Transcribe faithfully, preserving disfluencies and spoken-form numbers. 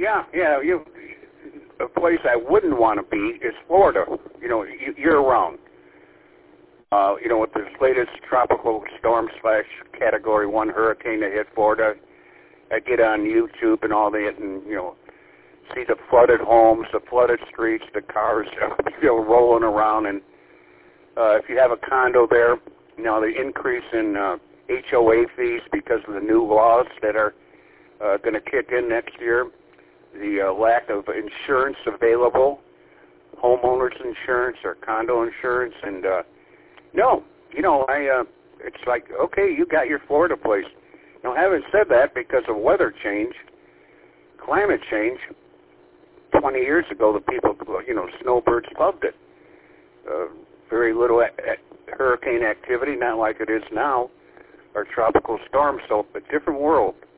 Yeah, yeah. You, a place I wouldn't want to be is Florida. You know, year round. Uh, you know, with this latest tropical storm slash Category One hurricane that hit Florida, I get on YouTube and all that, and you know, see the flooded homes, the flooded streets, the cars, you know, rolling around. And uh, if you have a condo there, you know, the increase in uh, H O A fees because of the new laws that are uh, going to kick in next year, the uh, lack of insurance available, homeowners insurance or condo insurance, and uh, no, you know, I uh, it's like, okay, you got your Florida place. Now, having said that, because of weather change, climate change, twenty years ago, the people, you know, snowbirds loved it. Uh, very little a- a- hurricane activity, not like it is now, or tropical storms, so a different world.